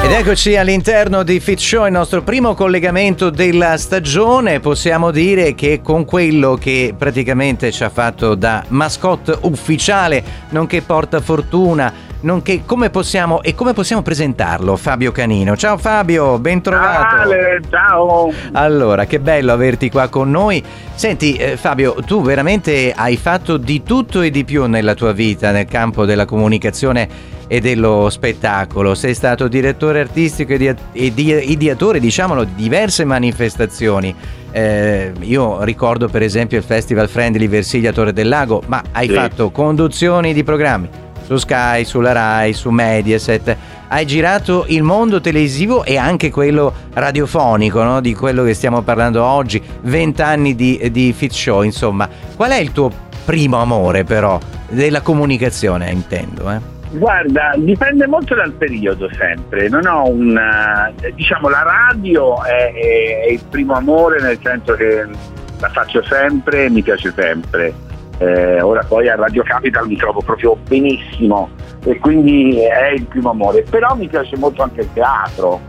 Ed eccoci all'interno di Fit Show, il nostro primo collegamento della stagione. Possiamo dire che con quello che praticamente ci ha fatto da mascotte ufficiale, nonché portafortuna, nonché come possiamo presentarlo, Fabio Canino. Ciao Fabio, ben trovato. Ciao. Allora, che bello averti qua con noi. Senti Fabio, tu veramente hai fatto di tutto e di più nella tua vita nel campo della comunicazione e dello spettacolo. Sei stato direttore artistico e ideatore, diciamolo, di diverse manifestazioni. Io ricordo per esempio il Festival Friendly Versilia Torre del Lago, ma hai fatto conduzioni di programmi su Sky, sulla Rai, su Mediaset. Hai girato il mondo televisivo e anche quello radiofonico, no? Di quello che stiamo parlando oggi, 20 anni di Fit Show, insomma. Qual è il tuo primo amore però della comunicazione, intendo, Guarda, dipende molto dal periodo sempre, non ho la radio è il primo amore, nel senso che la faccio sempre e mi piace sempre. Ora poi a Radio Capital mi trovo proprio benissimo e quindi è il primo amore, però mi piace molto anche il teatro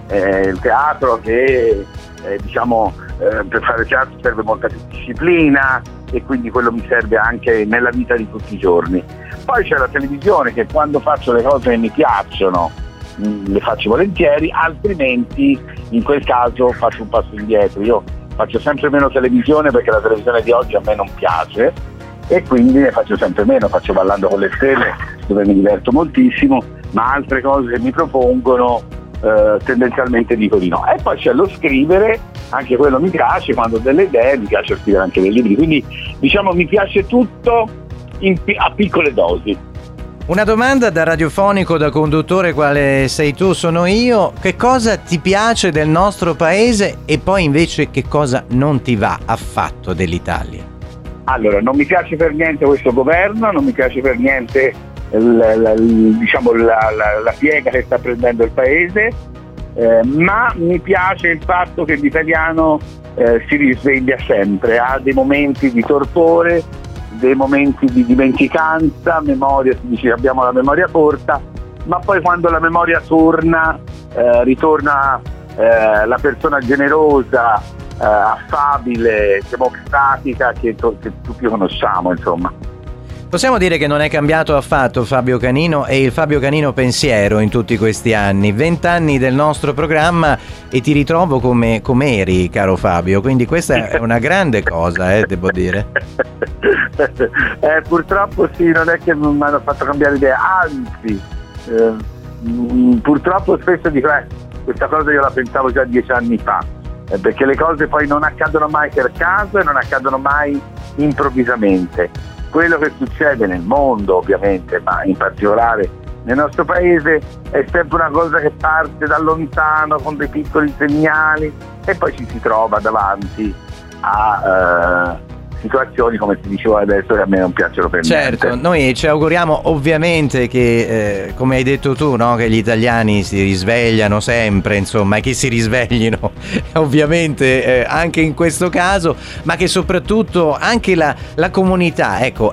che per fare teatro serve molta più disciplina e quindi quello mi serve anche nella vita di tutti i giorni. Poi c'è la televisione, che quando faccio le cose che mi piacciono le faccio volentieri, altrimenti in quel caso faccio un passo indietro. Io faccio sempre meno televisione perché la televisione di oggi a me non piace e quindi ne faccio sempre meno. Faccio Ballando con le stelle, dove mi diverto moltissimo, ma altre cose che mi propongono tendenzialmente dico di no. E poi c'è lo scrivere, anche quello mi piace, quando ho delle idee mi piace scrivere anche dei libri, quindi diciamo mi piace tutto a piccole dosi. Una domanda da radiofonico, da conduttore quale sei tu, sono io. Che cosa ti piace del nostro paese e poi invece che cosa non ti va affatto dell'Italia? Allora, non mi piace per niente questo governo, non mi piace per niente la piega che sta prendendo il paese, ma mi piace il fatto che l'italiano si risveglia sempre, ha dei momenti di torpore, dei momenti di dimenticanza, memoria, si dice che abbiamo la memoria corta, ma poi quando la memoria torna, ritorna la persona generosa, affabile, democratica che tutti conosciamo, insomma. Possiamo dire che non è cambiato affatto Fabio Canino e il Fabio Canino pensiero in tutti questi anni, 20 anni del nostro programma e ti ritrovo come eri, caro Fabio, quindi questa è una grande cosa, devo dire. Purtroppo sì, non è che mi hanno fatto cambiare idea, anzi purtroppo spesso dico questa cosa io la pensavo già 10 anni fa, perché le cose poi non accadono mai per caso e non accadono mai improvvisamente. Quello che succede nel mondo ovviamente, ma in particolare nel nostro paese, è sempre una cosa che parte da lontano con dei piccoli segnali e poi ci si trova davanti a situazioni, come ti dicevo adesso, che a me non piacciono per niente. Certo, noi ci auguriamo ovviamente che, come hai detto tu, no, che gli italiani si risvegliano sempre, insomma, e che si risveglino ovviamente anche in questo caso, ma che soprattutto anche la comunità, ecco,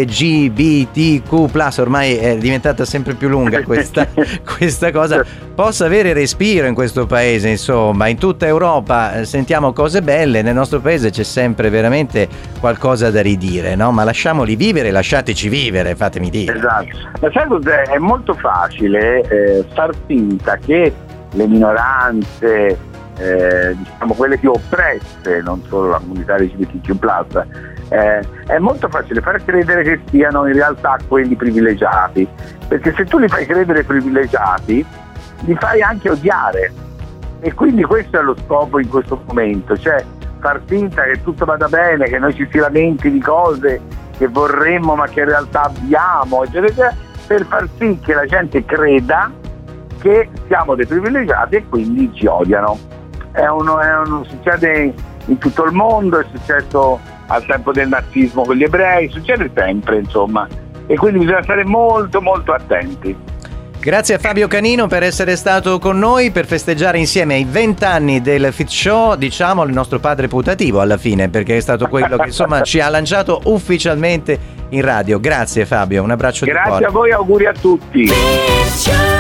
LGBTQ+, ormai è diventata sempre più lunga questa cosa, possa avere respiro in questo paese, insomma. In tutta Europa sentiamo cose belle, nel nostro paese c'è sempre veramente qualcosa da ridire, no? Ma lasciamoli vivere, lasciateci vivere, fatemi dire. Esatto. Ma sai cos'è? È molto facile far finta che le minoranze, quelle più oppresse, non solo la comunità LGBTQ+, è molto facile far credere che siano in realtà quelli privilegiati, perché se tu li fai credere privilegiati li fai anche odiare, e quindi questo è lo scopo in questo momento, cioè far finta che tutto vada bene, che noi ci si lamenti di cose che vorremmo ma che in realtà abbiamo, eccetera, per far sì che la gente creda che siamo dei privilegiati e quindi ci odiano. Succede in tutto il mondo, è successo al tempo del nazismo con gli ebrei, succede sempre, insomma, e quindi bisogna stare molto molto attenti. Grazie a Fabio Canino per essere stato con noi per festeggiare insieme ai 20 anni del Fit Show, diciamo il nostro padre putativo alla fine, perché è stato quello che insomma ci ha lanciato ufficialmente in radio. Grazie Fabio, un abbraccio di cuore. Grazie a voi, auguri a tutti.